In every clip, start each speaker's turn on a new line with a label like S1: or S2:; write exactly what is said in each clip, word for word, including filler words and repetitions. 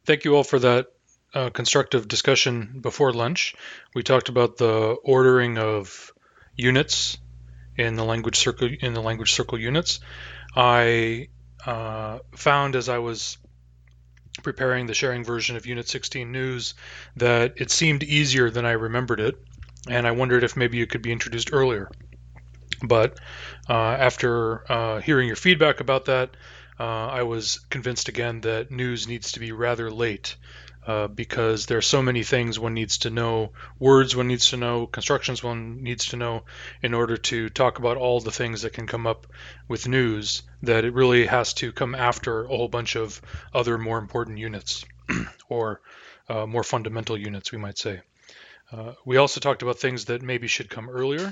S1: Thank you all for that uh, constructive discussion before lunch. We talked about the ordering of units in the language circle in the language circle units. I uh, found as I was preparing the sharing version of Unit sixteen News that it seemed easier than I remembered it, and I wondered if maybe it could be introduced earlier. But uh, after uh, hearing your feedback about that, uh, I was convinced again that news needs to be rather late uh, because there are so many things one needs to know, words one needs to know, constructions one needs to know in order to talk about all the things that can come up with news, that it really has to come after a whole bunch of other more important units or uh, more fundamental units, we might say. Uh, we also talked about things that maybe should come earlier,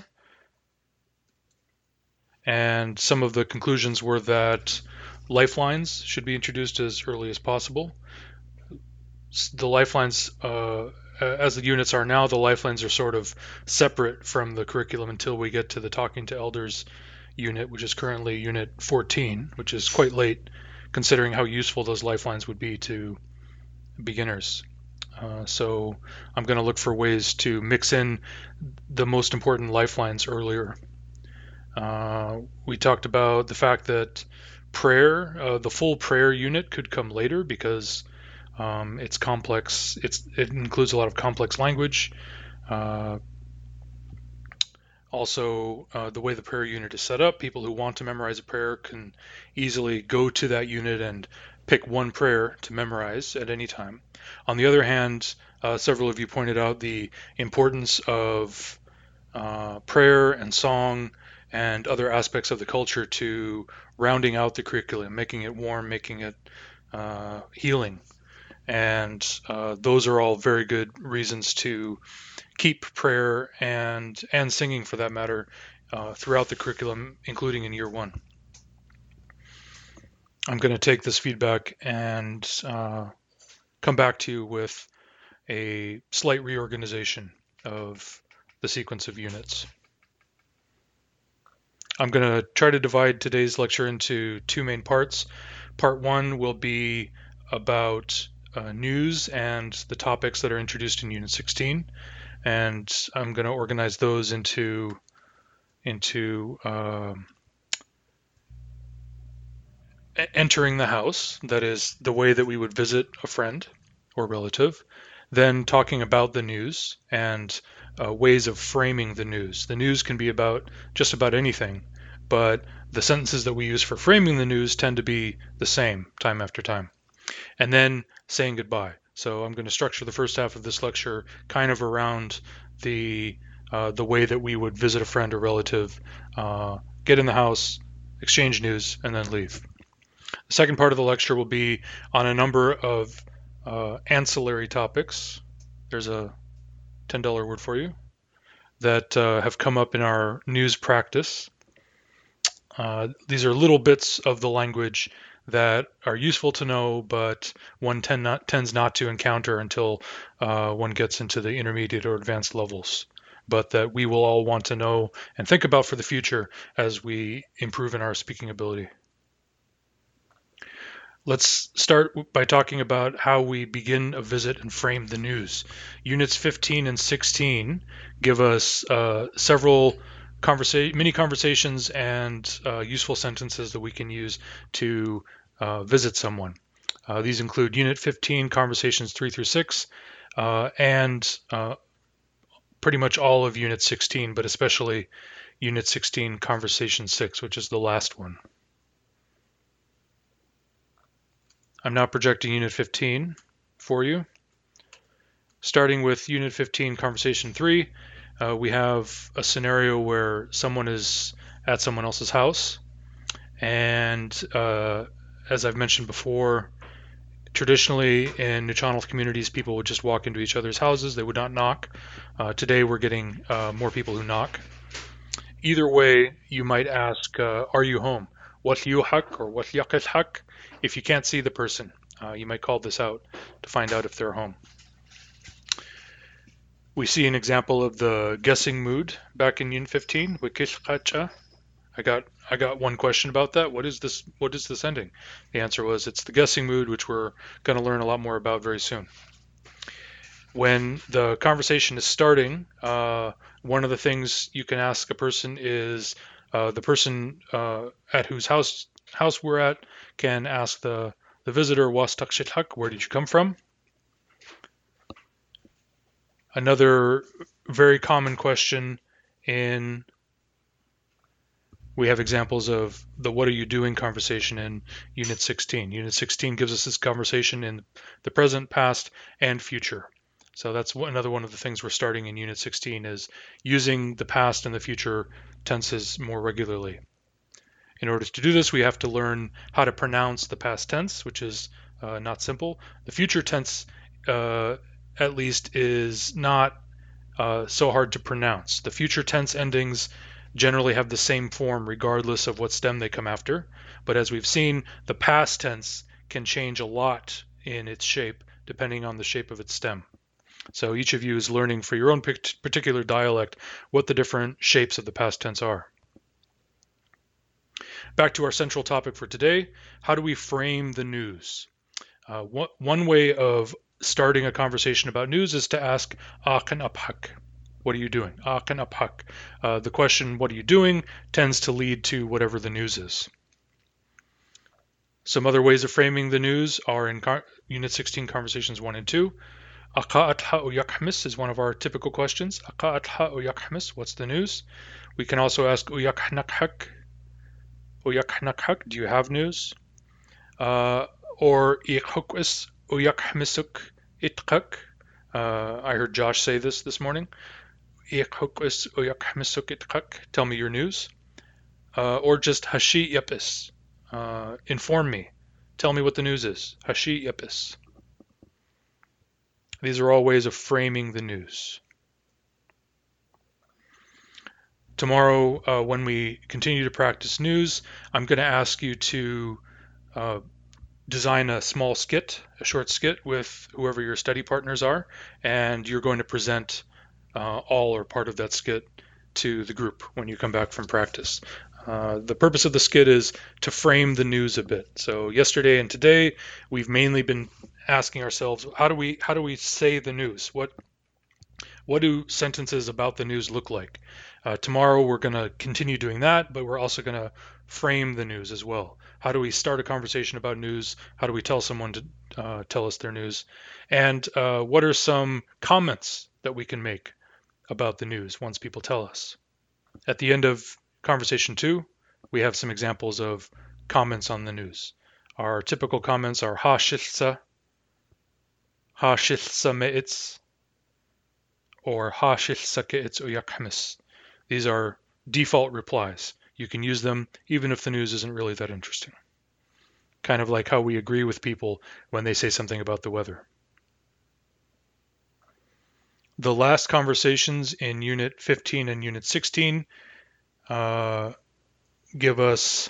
S1: and some of the conclusions were that lifelines should be introduced as early as possible. The lifelines, uh, as the units are now, the lifelines are sort of separate from the curriculum until we get to the Talking to Elders unit, which is currently Unit fourteen, which is quite late considering how useful those lifelines would be to beginners. Uh, so I'm going to look for ways to mix in the most important lifelines earlier. Uh, we talked about the fact that prayer, uh, the full prayer unit could come later because um, it's complex. It's it includes a lot of complex language. Uh, also, uh, the way the prayer unit is set up, people who want to memorize a prayer can easily go to that unit and pick one prayer to memorize at any time. On the other hand, uh, several of you pointed out the importance of uh, prayer and song and other aspects of the culture to rounding out the curriculum, making it warm, making it uh, healing. And uh, those are all very good reasons to keep prayer and and singing, for that matter, uh, throughout the curriculum, including in year one. I'm going to take this feedback and uh, come back to you with a slight reorganization of the sequence of units. I'm going to try to divide today's lecture into two main parts. Part one will be about uh, news and the topics that are introduced in Unit sixteen, and I'm going to organize those into into uh, entering the house, that is the way that we would visit a friend or relative, then talking about the news and uh, ways of framing the news. The news can be about just about anything, but the sentences that we use for framing the news tend to be the same time after time. And then saying goodbye. So I'm going to structure the first half of this lecture kind of around the uh, the way that we would visit a friend or relative, uh, get in the house, exchange news, and then leave. The second part of the lecture will be on a number of uh, ancillary topics. There's a ten dollar word for you that uh, have come up in our news practice. Uh, these are little bits of the language that are useful to know, but one tend not, tends not to encounter until uh, one gets into the intermediate or advanced levels, but that we will all want to know and think about for the future as we improve in our speaking ability. Let's start by talking about how we begin a visit and frame the news. Units fifteen and sixteen give us uh, several conversa- mini conversations and uh, useful sentences that we can use to uh, visit someone. Uh, these include Unit fifteen, conversations three through six, uh, and uh, pretty much all of Unit sixteen, but especially Unit sixteen, conversation six, which is the last one. I'm now projecting Unit fifteen for you. Starting with Unit fifteen, Conversation three, uh, we have a scenario where someone is at someone else's house. And uh, as I've mentioned before, traditionally in Nuu-chah-nulth communities, people would just walk into each other's houses. They would not knock. Uh, today, we're getting uh, more people who knock. Either way, you might ask, uh, are you home? What yuhak or what yakashak? If you can't see the person, uh, you might call this out to find out if they're home. We see an example of the guessing mood back in Unit fifteen, Wikishkacha. I got I got one question about that. What is this? What is this ending? The answer was it's the guessing mood, which we're going to learn a lot more about very soon. When the conversation is starting, uh, one of the things you can ask a person is uh, the person uh, at whose house house we're at can ask the the visitor, "Was takshithak?" Where did you come from? Another very common question in we have examples of the "what are you doing" conversation in Unit sixteen. Unit sixteen gives us this conversation in the present, past, and future. So that's another one of the things we're starting in Unit sixteen is using the past and the future tenses more regularly. In order to do this, we have to learn how to pronounce the past tense, which is uh, not simple. The future tense, uh, at least, is not uh, so hard to pronounce. The future tense endings generally have the same form regardless of what stem they come after. But as we've seen, the past tense can change a lot in its shape depending on the shape of its stem. So each of you is learning for your own particular dialect what the different shapes of the past tense are. Back to our central topic for today, how do we frame the news? Uh, one, one way of starting a conversation about news is to ask "Akan aphak?" What are you doing? Akan aphak. Uh, the question, what are you doing, tends to lead to whatever the news is. Some other ways of framing the news are in Unit sixteen Conversations one and two. Aqa'atha o yakhamis is one of our typical questions. Aqa'atha o yakhamis, what's the news? We can also ask Uyaknakhak. Uyaknakhak, do you have news? Uh, or Iqhukwis Uyakmisuk Itkak. Uh, I heard Josh say this this morning. Iqhukwis Uyakmisuk Itkak. Tell me your news. Uh, or just Hashi Yepis. Uh, inform me. Tell me what the news is. Hashi Yepis. These are all ways of framing the news. Tomorrow, uh, when we continue to practice news, I'm going to ask you to uh, design a small skit, a short skit with whoever your study partners are, and you're going to present uh, all or part of that skit to the group when you come back from practice. Uh, the purpose of the skit is to frame the news a bit. So yesterday and today, we've mainly been asking ourselves, how do we how do we say the news? What what do sentences about the news look like? Uh, tomorrow we're going to continue doing that, but we're also going to frame the news as well. How do we start a conversation about news? How do we tell someone to uh, tell us their news? And uh, what are some comments that we can make about the news once people tell us? At the end of conversation two, we have some examples of comments on the news. Our typical comments are ha shilsa, ha shilsa me'its, or ha shilsa ke'its uyakhamis. These are default replies. You can use them even if the news isn't really that interesting. Kind of like how we agree with people when they say something about the weather. The last conversations in Unit fifteen and Unit sixteen uh, give us,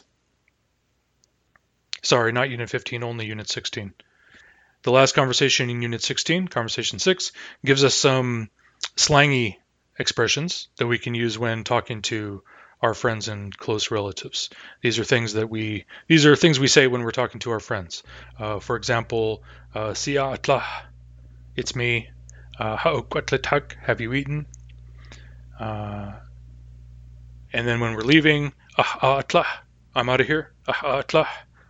S1: sorry, not Unit fifteen, only Unit sixteen. The last conversation in Unit sixteen, Conversation six, gives us some slangy expressions that we can use when talking to our friends and close relatives. These are things that we these are things we say when we're talking to our friends. Uh, for example, uh, Siya atlah, it's me. Uh, Ha'uqatlatak, have you eaten? Uh, and then when we're leaving, Ah atlah, I'm out of here. Ah atlah.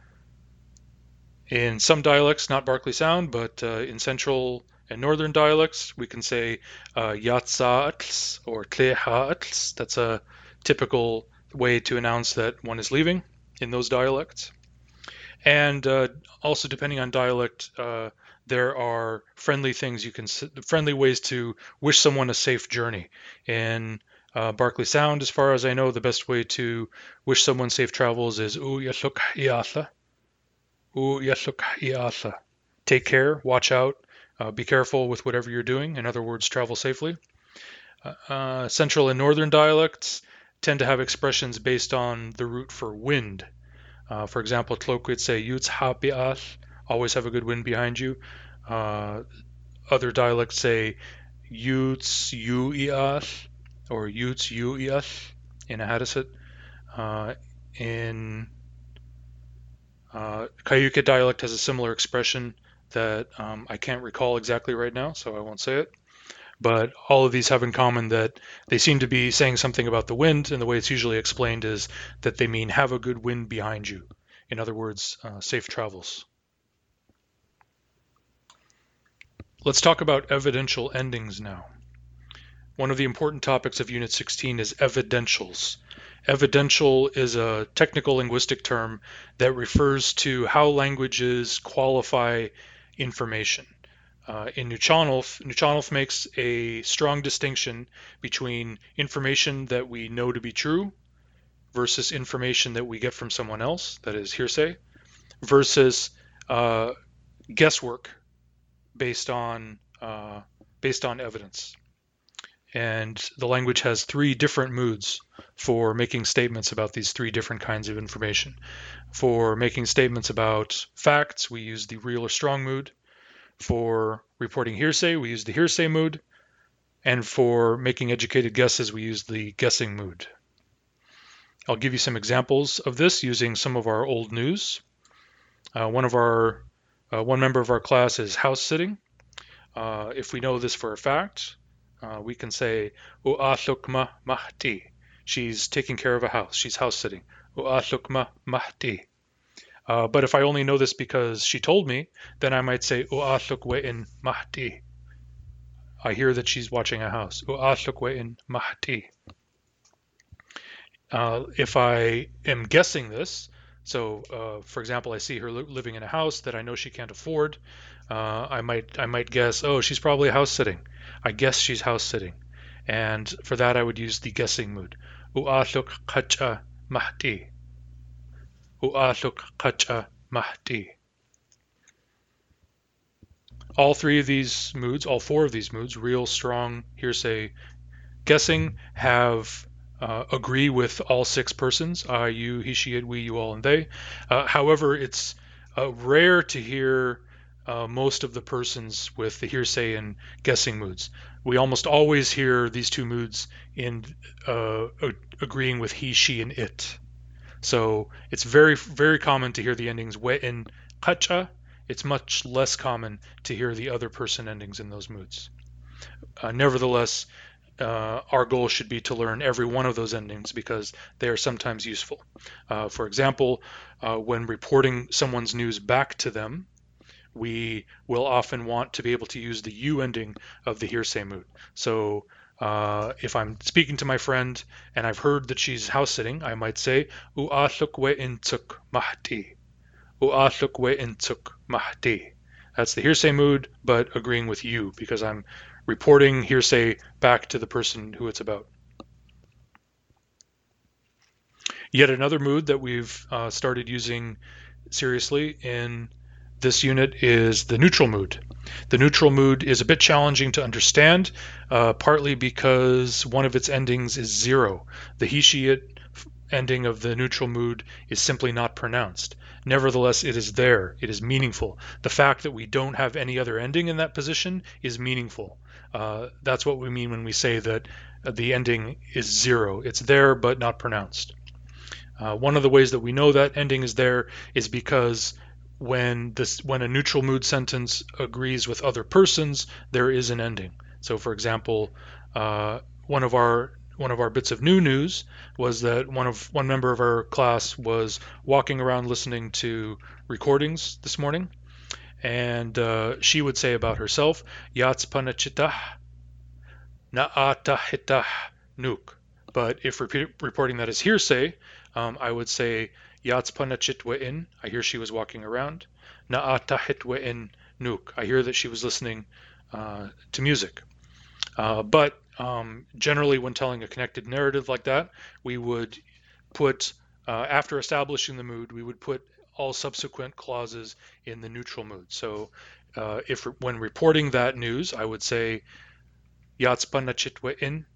S1: In some dialects, not Barclay Sound, but uh, in Central and Northern dialects, we can say uh, Yatsa atls or Tleha atls. That's a typical way to announce that one is leaving in those dialects. And uh, also, depending on dialect, uh, there are friendly things you can, friendly ways to wish someone a safe journey. In uh, Barclay Sound, as far as I know, the best way to wish someone safe travels is U yasluk iatha. U yasluk iatha. Take care, watch out, uh, be careful with whatever you're doing. In other words, travel safely. Uh, uh, Central and Northern dialects tend to have expressions based on the root for wind. Uh, for example, Tlok would say Yuts ha bi'ath, always have a good wind behind you. Uh, other dialects say Yuts yu i'ath or Yuts yu i'ath in a Hadithit. Uh, in uh, Cayuga dialect has a similar expression that um, I can't recall exactly right now, so I won't say it. But all of these have in common that they seem to be saying something about the wind, and the way it's usually explained is that they mean have a good wind behind you. In other words, uh, safe travels. Let's talk about evidential endings now. One of the important topics of Unit sixteen is evidentials. Evidential is a technical linguistic term that refers to how languages qualify information. Uh, in Nuchanolf, Nuchanolf makes a strong distinction between information that we know to be true versus information that we get from someone else, that is hearsay, versus uh, guesswork based on uh, based on evidence. And the language has three different moods for making statements about these three different kinds of information. For making statements about facts, we use the real or strong mood. For reporting hearsay, we use the hearsay mood. And for making educated guesses, we use the guessing mood. I'll give you some examples of this using some of our old news. Uh, one of our uh, one member of our class is house sitting. Uh, if we know this for a fact, uh, we can say U'athukma mahti. She's taking care of a house. She's house sitting. U'athukma mahti. Uh, but if I only know this because she told me, then I might say U'athuk we'in mahti. I hear that she's watching a house. U'athuk we'in mahti. Uh, if I am guessing this, so uh, for example, I see her li- living in a house that I know she can't afford. Uh, I might I might guess, oh, she's probably house sitting. I guess she's house sitting, and for that I would use the guessing mood. U'athuk qacha mahti. U'athuk qacha mahti. All three of these moods, all four of these moods, real, strong, hearsay, guessing, have uh, agree with all six persons, I, you, he, she, it, we, you, all, and they. Uh, however, it's uh, rare to hear uh, most of the persons with the hearsay and guessing moods. We almost always hear these two moods in uh, agreeing with he, she, and it. So it's very, very common to hear the endings we and qacha. It's much less common to hear the other person endings in those moods. Uh, nevertheless, uh, our goal should be to learn every one of those endings because they are sometimes useful. Uh, for example, uh, when reporting someone's news back to them, we will often want to be able to use the you ending of the hearsay mood. So uh, if I'm speaking to my friend and I've heard that she's house sitting, I might say, U'athuk we'in tuk mahti. U'athuk we'in tuk mahti. That's the hearsay mood, but agreeing with you because I'm reporting hearsay back to the person who it's about. Yet another mood that we've uh, started using seriously in this unit is the neutral mood. The neutral mood is a bit challenging to understand, uh, partly because one of its endings is zero. The he, she, it ending of the neutral mood is simply not pronounced. Nevertheless, it is there. It is meaningful. The fact that we don't have any other ending in that position is meaningful. Uh, that's what we mean when we say that the ending is zero. It's there, but not pronounced. Uh, one of the ways that we know that ending is there is because when this when a neutral mood sentence agrees with other persons, there is an ending. So, for example, uh, one of our one of our bits of new news was that one of one member of our class was walking around listening to recordings this morning, and uh, she would say about herself, Yatspanachitah Naatahitah Nuk. But if repeat, reporting that as hearsay, um, I would say Yatspanachitwe'in. I hear she was walking around. Naatahitwe'in Nuk. I hear that she was listening uh, to music. Uh, but um, generally, when telling a connected narrative like that, we would put, uh, after establishing the mood, we would put all subsequent clauses in the neutral mood. So uh, if when reporting that news, I would say Yatspanachitwe'in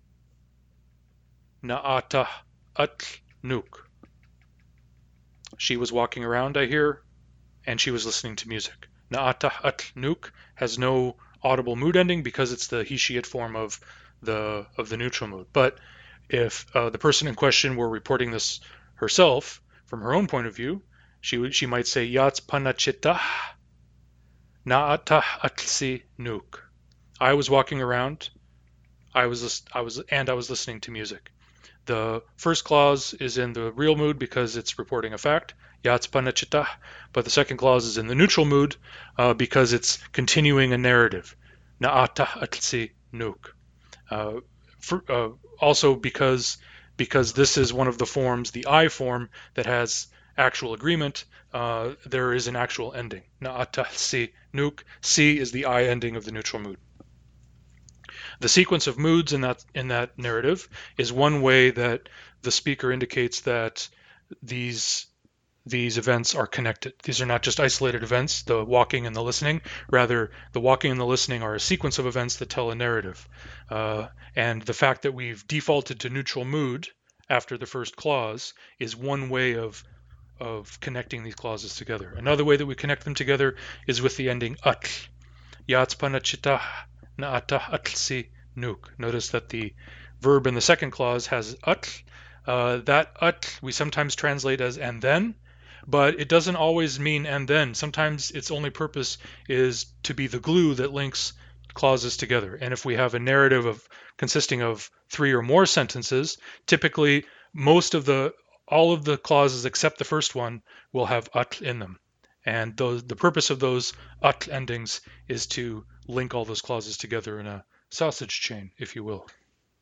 S1: Naatah Atl Nuk. She was walking around, I hear, and she was listening to music. Naatah Atl Nuk has no audible mood ending because it's the he, she, it form of the of the neutral mood. But If uh, the person in question were reporting this herself from her own point of view, she would she might say Yats panachita naata atlsi nuk. I was walking around. I was I was and I was listening to music. The first clause is in the real mood because it's reporting a fact, Yats panachita, but the second clause is in the neutral mood uh, because it's continuing a narrative, Naata atlsi nuk. Uh, for, uh, also because because this is one of the forms, the I form that has actual agreement, uh, there is an actual ending. Naata si nuk. Si is the I ending of the neutral mood. The sequence of moods in that in that narrative is one way that the speaker indicates that these these events are connected. These are not just isolated events, the walking and the listening. Rather, the walking and the listening are a sequence of events that tell a narrative. Uh, and the fact that we've defaulted to neutral mood after the first clause is one way of of connecting these clauses together. Another way that we connect them together is with the ending atl. Yatspana naata atlsi nuk. Notice that the verb in the second clause has atl. Uh, that atl we sometimes translate as and then, but it doesn't always mean and then. Sometimes its only purpose is to be the glue that links clauses together. And if we have a narrative of consisting of three or more sentences, typically most of the all of the clauses except the first one will have atl in them. And those, the purpose of those atl endings is to link all those clauses together in a sausage chain, if you will.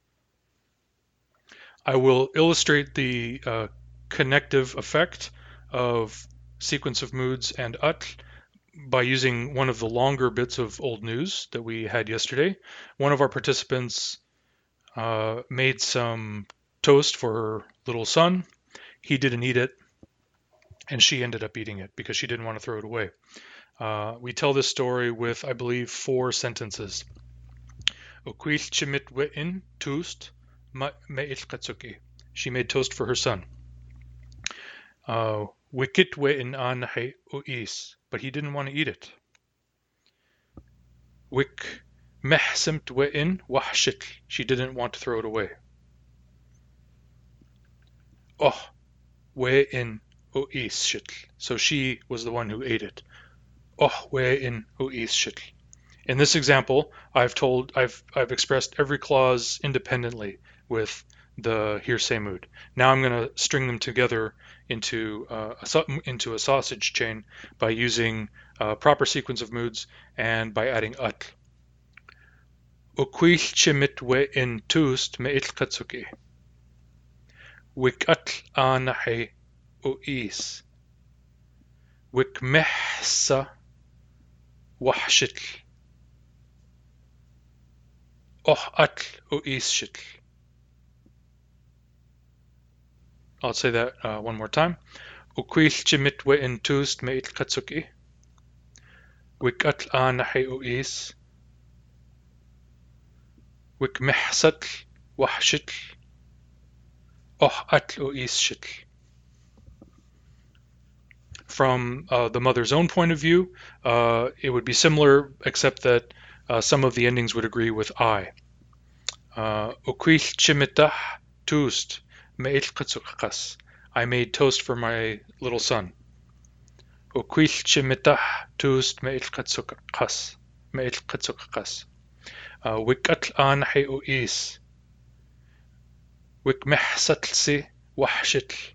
S1: I will illustrate the uh, connective effect of sequence of moods and atl by using one of the longer bits of old news that we had yesterday. One of our participants uh, made some toast for her little son. He didn't eat it, and she ended up eating it because she didn't want to throw it away. Uh, we tell this story with, I believe, four sentences. She made toast for her son. Uh, Wikit we'in an he uis, but he didn't want to eat it. Wik mehsemt we'in wahshit, she didn't want to throw it away. Oh, we'in uis shitl, so she was the one who ate it. Oh, we'in uis shitl. In this example, I've told, I've, I've expressed every clause independently with the hearsay mood. Now I'm going to string them together into uh, a, into a sausage chain by using a proper sequence of moods and by adding atl. Uquil chimit we in tust me itl katsuki. Wik atl anahe uis. Wik mehsa wahshitl. Oh atl uis shitl. I'll say that uh, one more time. Uquil chimit we in tust me itl katsuki. Wik atl anahe uis. Wik mehsatl wahshitl. Oh atl uis shitl. From uh, the mother's own point of view, uh, it would be similar, except that uh, some of the endings would agree with I. Uquil chimitah tust me'il katsukas. I made toast for my little son. Uquil chimitah tust me'il katsukas. Me'il katsukas. Wikatl an he uis. Wik mehsatlsi wahshitl.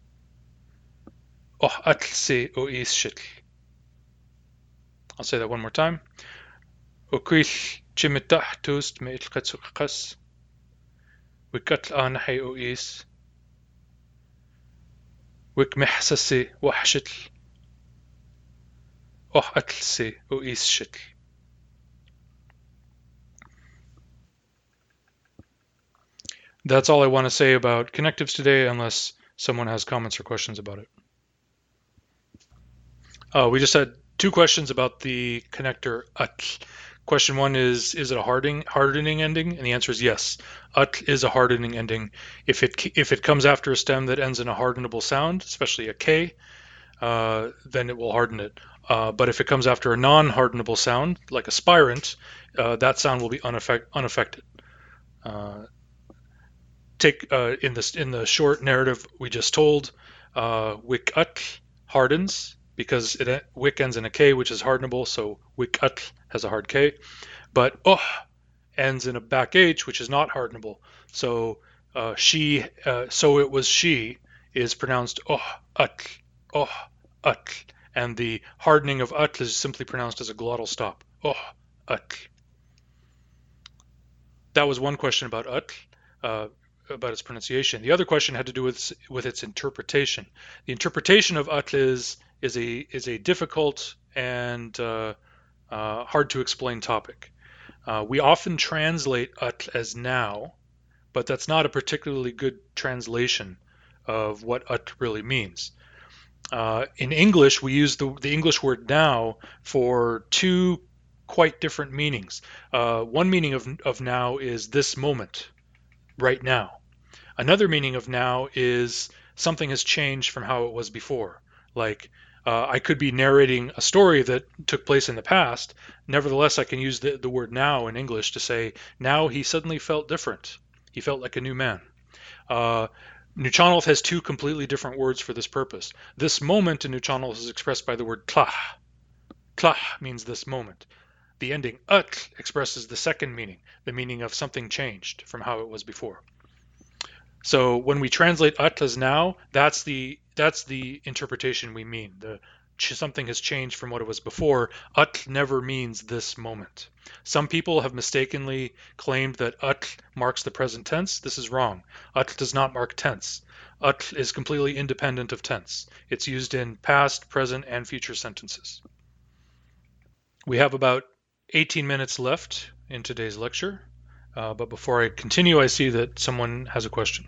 S1: Oh atlsi uis shitl. I'll say that one more time. Uquil chimitah tust me'il katsukas. Wikatl an he uis. Wik mehsasi wahshitl. Oh atlsi uis shitl. That's all I want to say about connectives today, unless someone has comments or questions about it. Uh, we just had two questions about the connector atl. Question one is, is it a hardening, hardening ending? And the answer is yes. Atl is a hardening ending. If it if it comes after a stem that ends in a hardenable sound, especially a K, uh, then it will harden it. Uh, but if it comes after a non-hardenable sound, like a spirant, uh, that sound will be unaffect, unaffected. Uh, take uh, in this in the short narrative we just told, uh, wik'atl hardens because it wik ends in a K, which is hardenable, so wik'atl has a hard K. But oh ends in a back H, which is not hardenable. So uh, she, uh, so it was she, is pronounced oh atl, oh atl, and the hardening of atl is simply pronounced as a glottal stop. Oh atl. That was one question about atl, uh, about its pronunciation. The other question had to do with with its interpretation. The interpretation of atl is is a is a difficult and uh, uh, hard to explain topic. Uh, we often translate atl as now, but that's not a particularly good translation of what atl really means. Uh, in English, we use the, the English word now for two quite different meanings. Uh, one meaning of, of now is this moment, right now. Another meaning of now is something has changed from how it was before. Like, uh, I could be narrating a story that took place in the past. Nevertheless, I can use the, the word now in English to say, now he suddenly felt different. He felt like a new man. Uh, Nuchonolth has two completely different words for this purpose. This moment in Nuchonolth is expressed by the word tlah. Tlah means this moment. The ending ut expresses the second meaning, the meaning of something changed from how it was before. So when we translate ut as now, that's the that's the interpretation we mean. The something has changed from what it was before. Ut never means this moment. Some people have mistakenly claimed that ut marks the present tense. This is wrong. Ut does not mark tense. Ut is completely independent of tense. It's used in past, present, and future sentences. We have about eighteen minutes left in today's lecture. Uh, but before I continue, I see that someone has a question.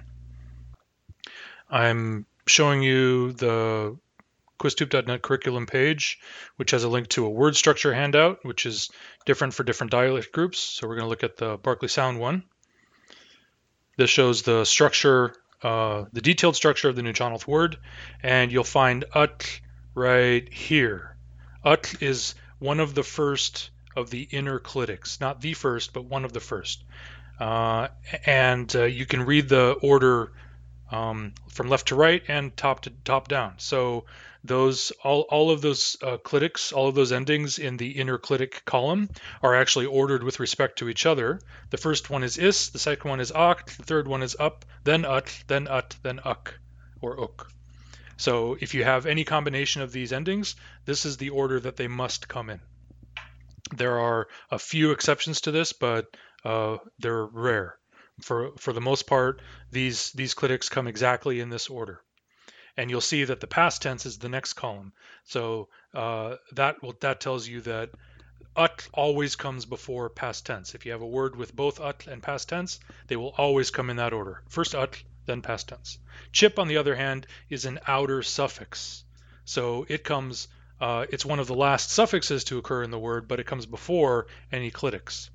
S1: I'm showing you the quiztube dot net curriculum page, which has a link to a word structure handout, which is different for different dialect groups. So we're going to look at the Barclay Sound one. This shows the structure, uh, the detailed structure of the Nuchonolth word, and you'll find ut right here. Ut is one of the first of the inner clitics, not the first, but one of the first. Uh, and uh, you can read the order um, from left to right and top to top down. So those all, all of those uh, clitics, all of those endings in the inner clitic column are actually ordered with respect to each other. The first one is is, the second one is akt, the third one is up, then ut, then ut, then uk, or uk. So if you have any combination of these endings, this is the order that they must come in. There are a few exceptions to this, but uh, they're rare. For for the most part, these these clitics come exactly in this order, and you'll see that the past tense is the next column. So uh, that will that tells you that ut always comes before past tense. If you have a word with both ut and past tense, they will always come in that order. First ut, then past tense. Chip, on the other hand, is an outer suffix, so it comes. Uh, it's one of the last suffixes to occur in the word, but it comes before any clitics.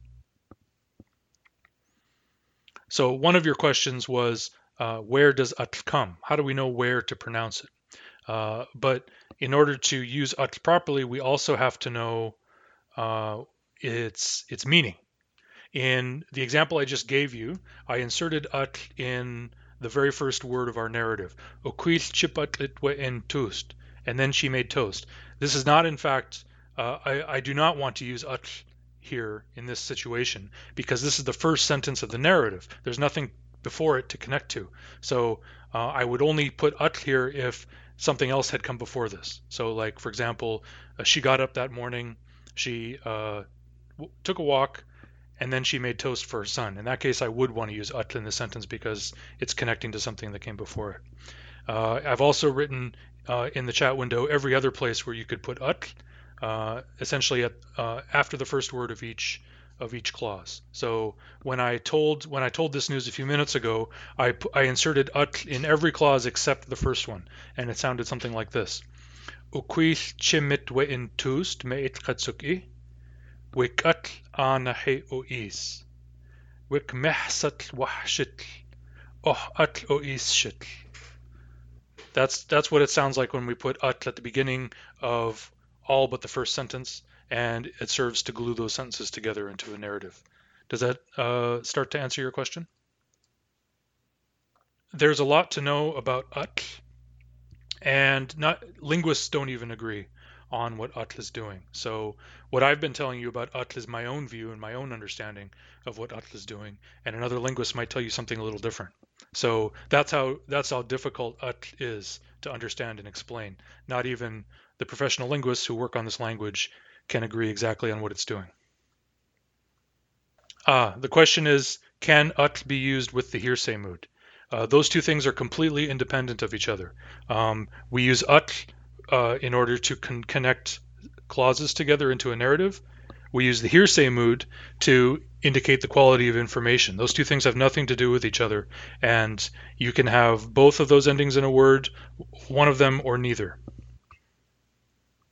S1: So one of your questions was, uh, where does atl come? How do we know where to pronounce it? Uh, but in order to use atl properly, we also have to know uh, its its meaning. In the example I just gave you, I inserted atl in the very first word of our narrative. Oquil chip atl en toast, and then she made toast. This is not, in fact, uh, I, I do not want to use atl here in this situation because this is the first sentence of the narrative. There's nothing before it to connect to. So uh, I would only put atl here if something else had come before this. So, like, for example, uh, she got up that morning, she uh, w- took a walk, and then she made toast for her son. In that case, I would want to use atl in the sentence because it's connecting to something that came before it. Uh, I've also written uh, in the chat window every other place where you could put atl, uh, essentially at, uh, after the first word of each of each clause. So when I told when I told this news a few minutes ago, I, I inserted atl in every clause except the first one, and it sounded something like this: Uquil chimit we in toast me it katsuki. Wik atl ana he ois. Wik mehsatl wahshitl. Oh atl ois shitl. That's that's what it sounds like when we put atl at the beginning of all but the first sentence, and it serves to glue those sentences together into a narrative. Does that uh, start to answer your question? there's a lot to know about utl, and not linguists don't even agree on what utl is doing. So what I've been telling you about utl is my own view and my own understanding of what utl is doing, and another linguist might tell you something a little different. So that's how that's how difficult utl is to understand and explain. Not even the professional linguists who work on this language can agree exactly on what it's doing. Ah, the question is, can ut be used with the hearsay mood? Uh, those two things are completely independent of each other. Um, we use ut uh, in order to con- connect clauses together into a narrative. We use the hearsay mood to indicate the quality of information. Those two things have nothing to do with each other, and you can have both of those endings in a word, one of them or neither.